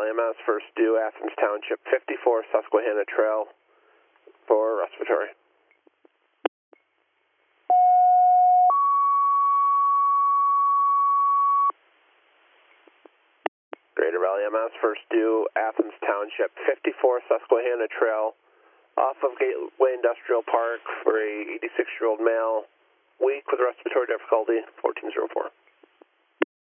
Valley MS, first due Athens Township, 54 Susquehanna Trail for respiratory. Greater Valley MS, first due Athens Township, 54 Susquehanna Trail off of Gateway Industrial Park for a 86-year-old male, weak with respiratory difficulty, 1404.